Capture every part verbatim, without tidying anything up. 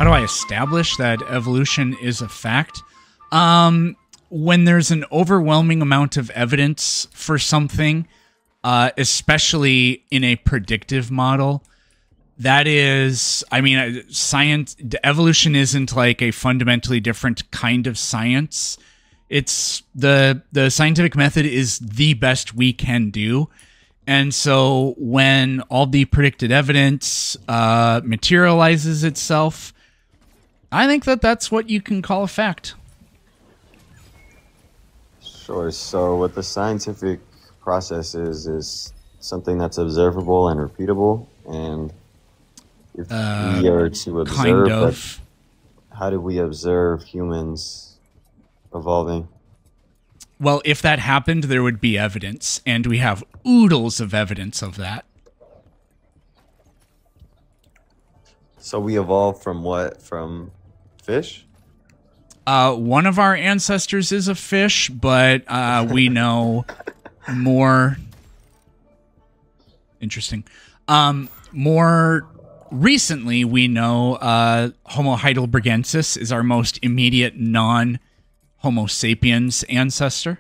do I establish that evolution is a fact? Um, when there's an overwhelming amount of evidence for something, uh, especially in a predictive model, that is, I mean, uh, science, evolution isn't like a fundamentally different kind of science. It's the, the scientific method is the best we can do. And so when all the predicted evidence uh, materializes itself, I think that that's what you can call a fact. Sure. So what the scientific process is, is something that's observable and repeatable. And if uh, we are to observe kind of. that, how do we observe humans evolving? Well, if that happened, there would be evidence, and we have oodles of evidence of that. So we evolved from what? From fish? Uh, one of our ancestors is a fish, but uh, we know more... Interesting. Um, more recently, we know uh, Homo heidelbergensis is our most immediate non- Homo sapiens ancestor.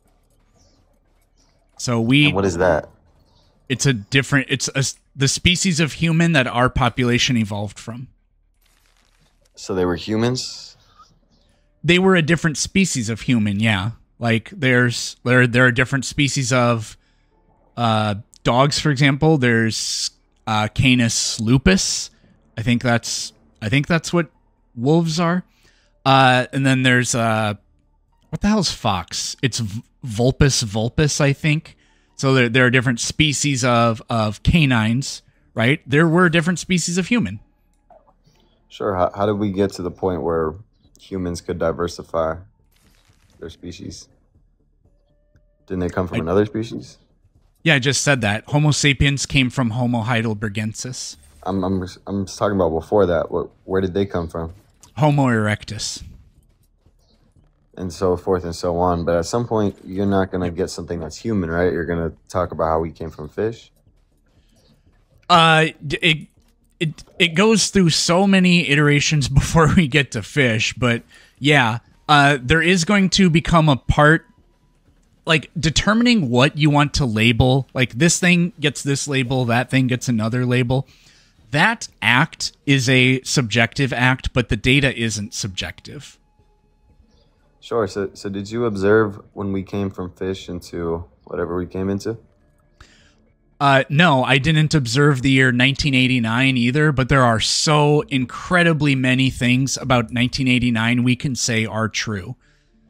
So we... And what is that? It's a different... It's a, the species of human that our population evolved from. So they were humans? They were a different species of human, yeah. Like, there's... There, there are different species of uh, dogs, for example. There's uh, Canis lupus. I think that's... I think that's what wolves are. Uh, and then there's... Uh, what the hell is fox? It's Vulpes vulpes, I think. So there, there are different species of, of canines, right? There were different species of human. Sure. How, how did we get to the point where humans could diversify their species? Didn't they come from I, another species? Yeah, I just said that. Homo sapiens came from Homo heidelbergensis. I'm, I'm, I'm talking about before that. What, where did they come from? Homo erectus. And so forth and so on. But at some point, you're not going to get something that's human, right? You're going to talk about how we came from fish. Uh, it, it, it goes through so many iterations before we get to fish. But yeah, uh, there is going to become a part, like determining what you want to label. Like this thing gets this label, that thing gets another label. That act is a subjective act, but the data isn't subjective. Sure. So, so did you observe when we came from fish into whatever we came into? Uh, no, I didn't observe the year nineteen eighty-nine either, but there are so incredibly many things about nineteen eighty-nine we can say are true.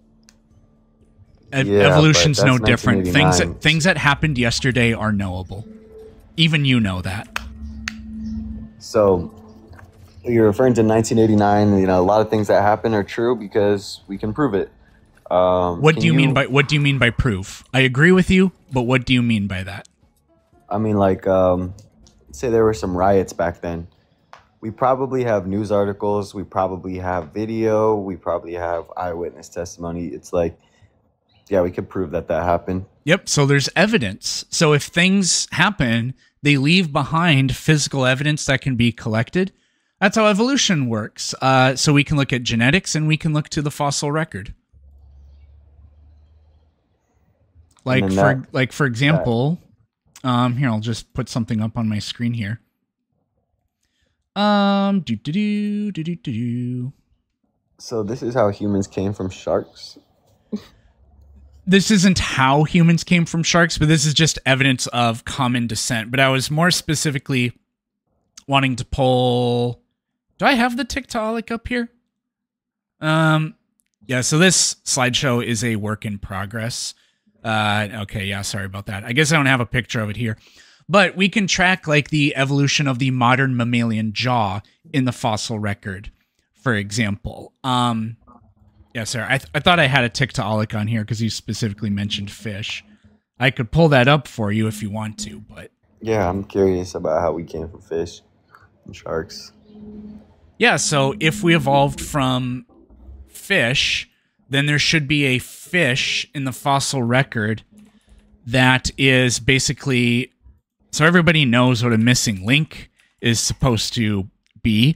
E- yeah, Evolution's no different. Things that, things that happened yesterday are knowable. Even you know that. So... You're referring to nineteen eighty-nine. You know, a lot of things that happen are true because we can prove it. Um, what do you, you mean by what do you mean by proof? I agree with you, but what do you mean by that? I mean, like, um, say there were some riots back then. We probably have news articles. We probably have video. We probably have eyewitness testimony. It's like, yeah, we could prove that that happened. Yep. So there's evidence. So if things happen, they leave behind physical evidence that can be collected. That's how evolution works. Uh, so we can look at genetics and we can look to the fossil record. Like for that, like for example, that. um, here I'll just put something up on my screen here. Um, do do do do do do. So this is how humans came from sharks. This isn't how humans came from sharks, but this is just evidence of common descent. But I was more specifically wanting to pull. Do I have the Tiktaalik up here? Um, yeah, so this slideshow is a work in progress. Uh, okay, yeah, sorry about that. I guess I don't have a picture of it here. But we can track like the evolution of the modern mammalian jaw in the fossil record, for example. Um, yeah, sir, I, th I thought I had a Tiktaalik on here because you specifically mentioned fish. I could pull that up for you if you want to, but... Yeah, I'm curious about how we came from fish and sharks. Yeah, so if we evolved from fish, then there should be a fish in the fossil record that is basically... So everybody knows what a missing link is supposed to be.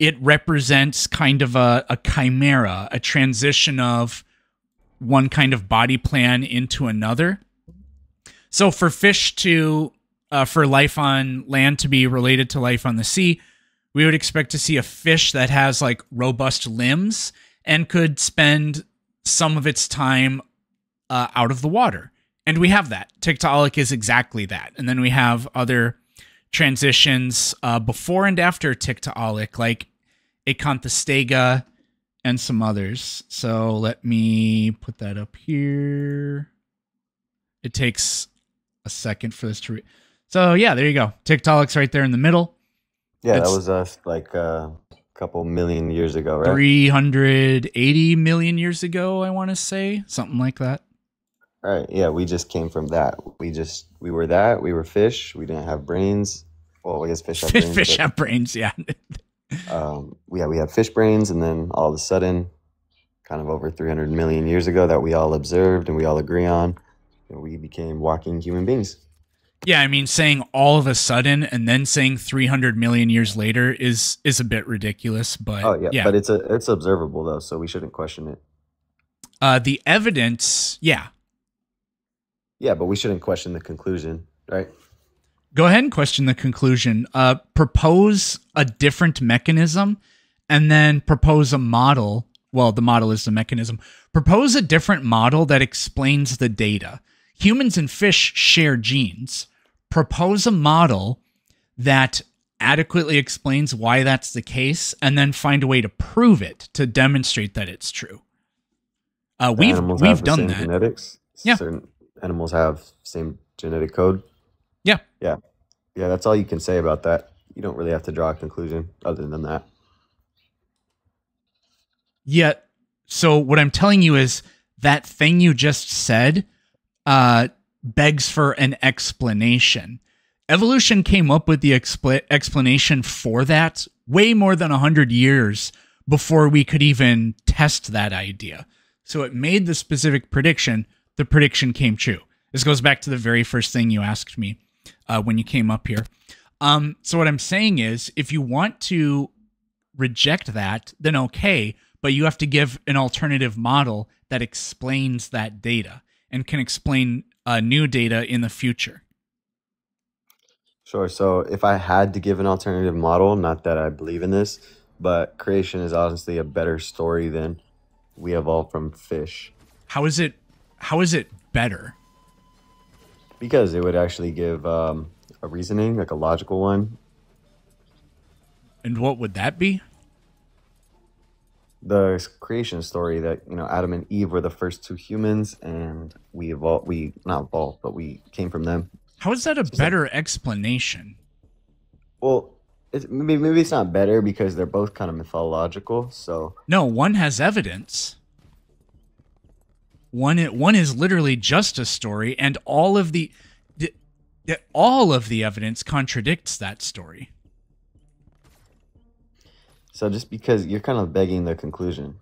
it represents kind of a, a chimera, a transition of one kind of body plan into another. So for fish to, uh, for life on land to be related to life on the sea, we would expect to see a fish that has like robust limbs and could spend some of its time uh, out of the water. And we have that. Tiktaalik is exactly that. And then we have other transitions uh, before and after Tiktaalik, like Acanthostega and some others. So let me put that up here. It takes a second for this to read. So yeah, there you go. Tiktaalik's right there in the middle. Yeah, It's that was us like uh, a couple million years ago, right? three hundred eighty million years ago, I want to say. Something like that. Right. Yeah, we just came from that. We just we were that. We were fish. We didn't have brains. Well, I guess fish have Fish, brains. fish but, have brains, yeah. um, yeah, we have fish brains, and then all of a sudden, kind of over three hundred million years ago, that we all observed and we all agree on, we became walking human beings. Yeah, I mean, saying all of a sudden and then saying three hundred million years later is is a bit ridiculous, but Oh yeah, yeah. but it's a it's observable though, so we shouldn't question it. Uh, the evidence, yeah. Yeah, but we shouldn't question the conclusion, right? Go ahead and question the conclusion. Uh, propose a different mechanism and then propose a model. Well, the model is the mechanism. Propose a different model that explains the data. Humans and fish share genes. Propose a model that adequately explains why that's the case and then find a way to prove it, to demonstrate that it's true. Uh, The we've animals we've have the done same that. genetics. Yeah. Certain animals have same genetic code. Yeah. Yeah. Yeah, that's all you can say about that. You don't really have to draw a conclusion other than that. Yet, so what I'm telling you is that thing you just said uh, begs for an explanation. Evolution came up with the expl- explanation for that way more than one hundred years before we could even test that idea. So it made the specific prediction. The prediction came true. This goes back to the very first thing you asked me uh, when you came up here. Um, so what I'm saying is, if you want to reject that, then okay, but you have to give an alternative model that explains that data and can explain uh, new data in the future. Sure. So if I had to give an alternative model, not that I believe in this, but creation is honestly a better story than we evolved from fish, How is it? How is it better? because it would actually give um, a reasoning, like a logical one. And what would that be? The creation story that, you know, Adam and Eve were the first two humans, and we evolved. We not evolved, but we came from them. How is that a better explanation? Well, it's, maybe maybe it's not better because they're both kind of mythological. So No, one has evidence. One, one is literally just a story, and all of the, the, the all of the evidence contradicts that story. so just because you're kind of begging the conclusion.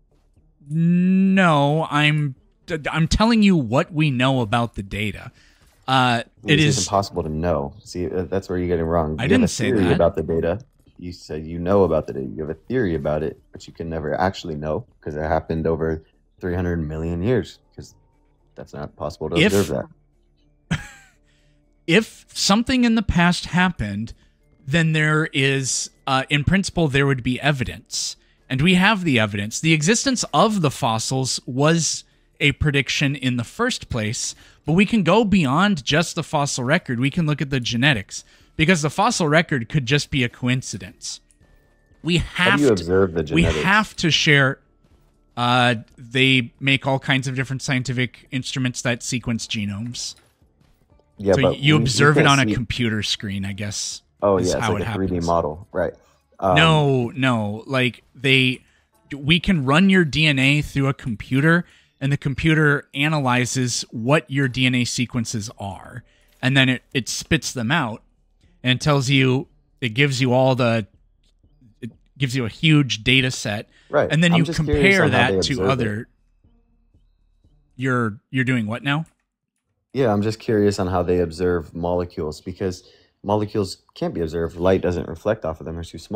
No, I'm I'm telling you what we know about the data. Uh, it It's is just impossible to know. See, uh, that's where you're getting it wrong. I You didn't have a say theory that. about the data. You said you know about the data. You have a theory about it, but you can never actually know because it happened over three hundred million years. Because that's not possible to If- observe that. if something in the past happened, then there is, uh, in principle, there would be evidence. And we have the evidence. The existence of the fossils was a prediction in the first place, but we can go beyond just the fossil record. We can look at the genetics, because the fossil record could just be a coincidence. We How have do you to, observe the we genetics? have to share. Uh, they make all kinds of different scientific instruments that sequence genomes. yeah, So but you we- we observe it can't on a see- computer screen, I guess. Oh is yeah, it's how like it a three D happens. model, right? Um, No, no. Like they, we can run your D N A through a computer, and the computer analyzes what your D N A sequences are, and then it, it spits them out and tells you, it gives you all the, it gives you a huge data set, right. and then I'm you just curious compare on how they that to observe it. other. You're you're doing what now? Yeah, I'm just curious on how they observe molecules because molecules can't be observed. Light doesn't reflect off of them; they're too small.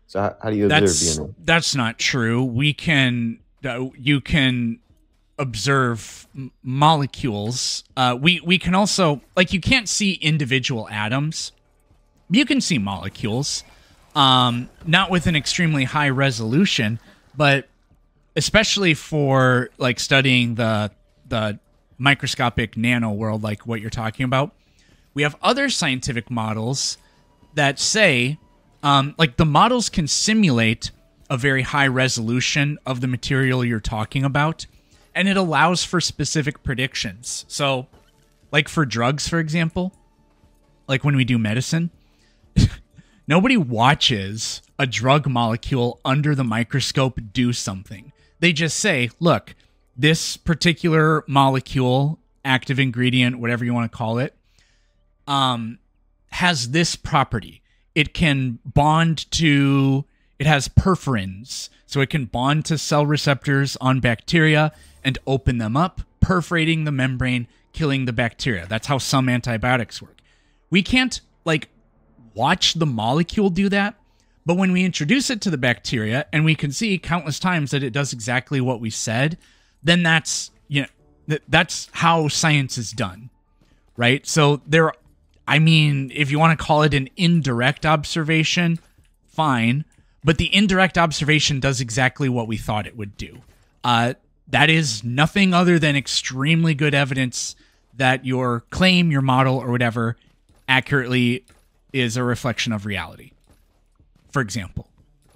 So how, how do you observe That's D N A? that's not true. We can uh, you can observe m- molecules. Uh, we we can also, like, you can't see individual atoms. You can see molecules, um, not with an extremely high resolution, but especially for like studying the the microscopic nano world, like what you're talking about. We have other scientific models that say, um, like, the models can simulate a very high resolution of the material you're talking about, and it allows for specific predictions. So, like for drugs, for example, like when we do medicine, nobody watches a drug molecule under the microscope do something. They just say, look, this particular molecule, active ingredient, whatever you want to call it, um, has this property. It can bond to, it has perforins, so it can bond to cell receptors on bacteria and open them up, perforating the membrane, killing the bacteria. That's how some antibiotics work. We can't, like, watch the molecule do that, but when we introduce it to the bacteria and we can see countless times that it does exactly what we said, then that's, you know, th- that's how science is done, right? So there, I mean, if you want to call it an indirect observation, fine, but the indirect observation does exactly what we thought it would do. Uh, that is nothing other than extremely good evidence that your claim, your model, or whatever accurately is a reflection of reality, for example.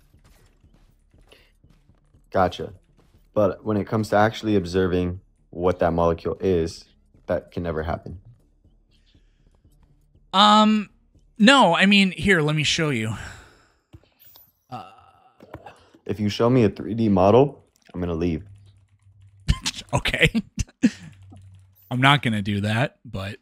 Gotcha. But when it comes to actually observing what that molecule is, that can never happen. Um, no, I mean, here, let me show you. If you show me a three D model, I'm going to leave. Okay. I'm not going to do that, but...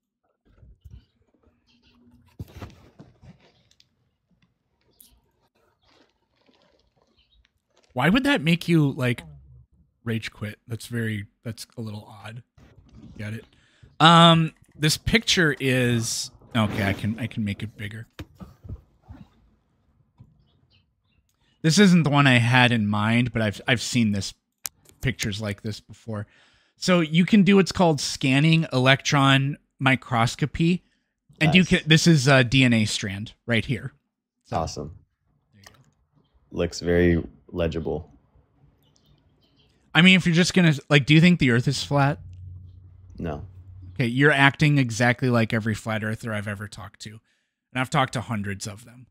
Why would that make you, like, rage quit? That's very, that's a little odd. Got it. Um, this picture is, okay, I can, I can make it bigger. This isn't the one I had in mind, but I've, I've seen this, pictures like this before. So you can do what's called scanning electron microscopy. And Nice. you can, this is a D N A strand right here. So, Awesome. Looks very legible. I mean, if you're just going to, like, do you think the Earth is flat? No. Okay, you're acting exactly like every flat earther I've ever talked to. And I've talked to hundreds of them.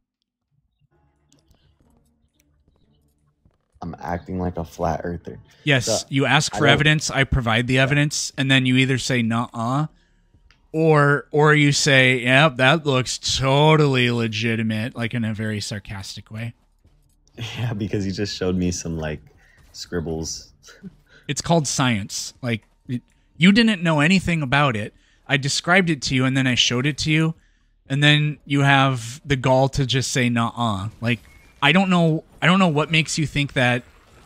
I'm acting like a flat earther. Yes, So, you ask I for don't- evidence, I provide the evidence, and then you either say nuh-uh, or or you say, yep, that looks totally legitimate, like in a very sarcastic way. Yeah, because you just showed me some, like, scribbles. It's called science. Like, it, you didn't know anything about it. I described it to you, and then I showed it to you, and then you have the gall to just say nuh-uh. Like, I don't know. I don't know what makes you think that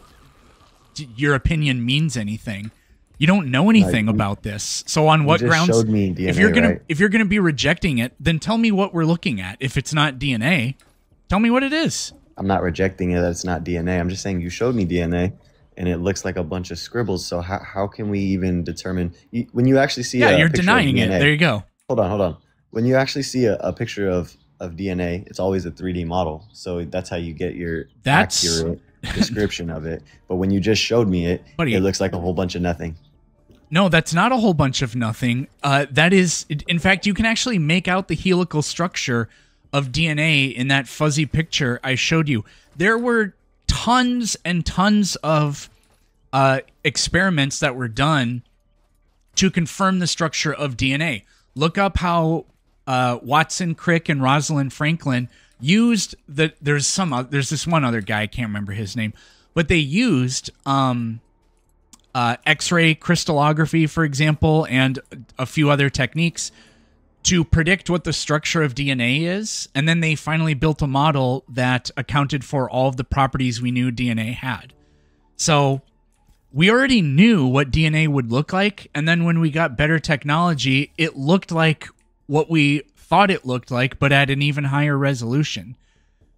d- your opinion means anything. You don't know anything you- about this. So on You what just grounds? showed me D N A, if you're gonna right? if you're gonna be rejecting it, then tell me what we're looking at. If it's not D N A, tell me what it is. I'm not rejecting it that it's not D N A. I'm just saying you showed me D N A, and it looks like a bunch of scribbles. So how, how can we even determine you, when you actually see? Yeah, a you're picture of denying it. D N A There you go. Hold on, hold on. When you actually see a, a picture of of D N A, it's always a three D model. So that's how you get your That's- accurate description of it. But when you just showed me it, Buddy. it looks like a whole bunch of nothing. No, that's not a whole bunch of nothing. Uh, that is, in fact, you can actually make out the helical structure of D N A in that fuzzy picture I showed you. There were tons and tons of uh, experiments that were done to confirm the structure of D N A. Look up how uh, Watson Crick and Rosalind Franklin used the. There's some. oth- There's this one other guy. I can't remember his name, but they used um, uh, X-ray crystallography, for example, and a few other techniques to predict what the structure of D N A is, and then they finally built a model that accounted for all of the properties we knew D N A had. So we already knew what D N A would look like, and then when we got better technology, it looked like what we thought it looked like, but at an even higher resolution.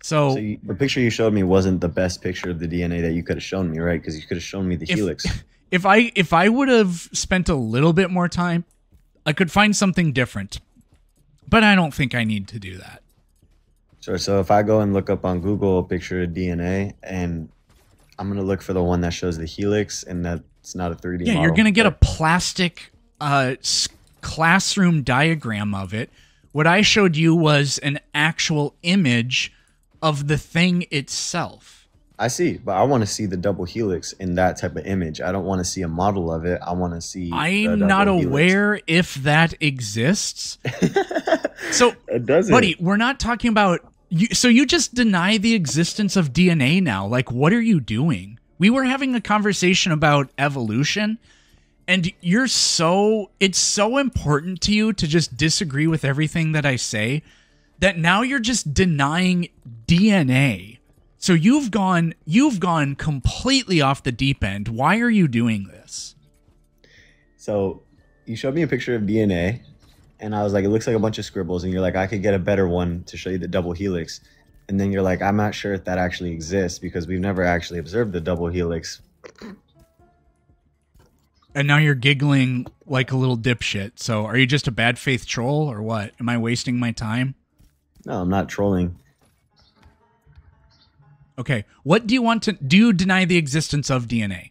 So, So you, the picture you showed me wasn't the best picture of the D N A that you could have shown me, right? Because you could have shown me the if, helix. if I if I would have spent a little bit more time, I could find something different. But I don't think I need to do that. Sure. So if I go and look up on Google a picture of D N A, and I'm gonna look for the one that shows the helix, and that's not a three D. Yeah, model, you're gonna get right? a plastic uh, s- classroom diagram of it. What I showed you was an actual image of the thing itself. I see, but I want to see the double helix in that type of image. I don't want to see a model of it. I want to see. the I'm double not helix. aware if that exists. So, It doesn't. buddy, we're not talking about you. So you just deny the existence of D N A now. Like, what are you doing? We were having a conversation about evolution, and you're so, it's so important to you to just disagree with everything that I say that now you're just denying D N A. So you've gone, you've gone completely off the deep end. Why are you doing this? So you showed me a picture of D N A, and I was like, it looks like a bunch of scribbles, and you're like, I could get a better one to show you the double helix. And then you're like, I'm not sure if that actually exists because we've never actually observed the double helix. And now you're giggling like a little dipshit. So are you just a bad faith troll or what? Am I wasting my time? No, I'm not trolling. Okay. What do you want to do? You deny the existence of D N A?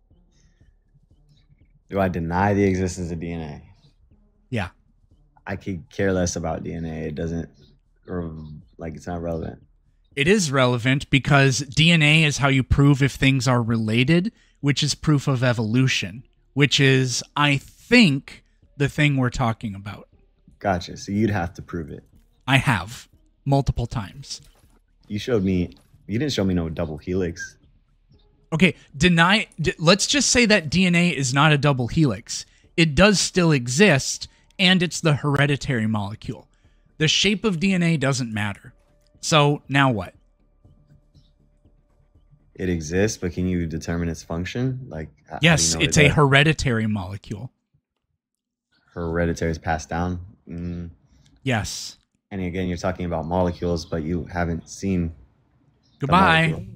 Do I deny the existence of D N A? Yeah. I could care less about D N A. It doesn't, or like, it's not relevant. It is relevant because D N A is how you prove if things are related, which is proof of evolution, which is, I think, the thing we're talking about. Gotcha. So you'd have to prove it. I have multiple times. You showed me, you didn't show me no double helix. Okay, deny. D- let's just say that D N A is not a double helix. It does still exist, and it's the hereditary molecule. The shape of D N A doesn't matter. So now what? It exists, but can you determine its function? Like, h- how do Yes, you know it's it a does? hereditary molecule. Hereditary is passed down. Mm. Yes. And again, you're talking about molecules, but you haven't seen the Goodbye. molecule.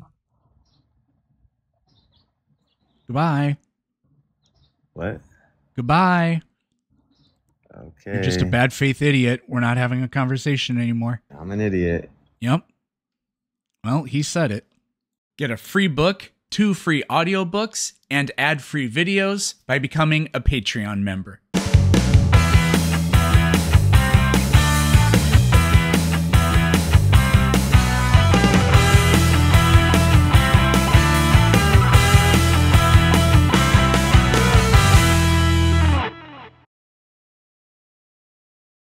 Goodbye. What? Goodbye. Okay. You're just a bad faith idiot. We're not having a conversation anymore. I'm an idiot. Yep. Well, he said it. Get a free book, two free audiobooks, and ad-free videos by becoming a Patreon member.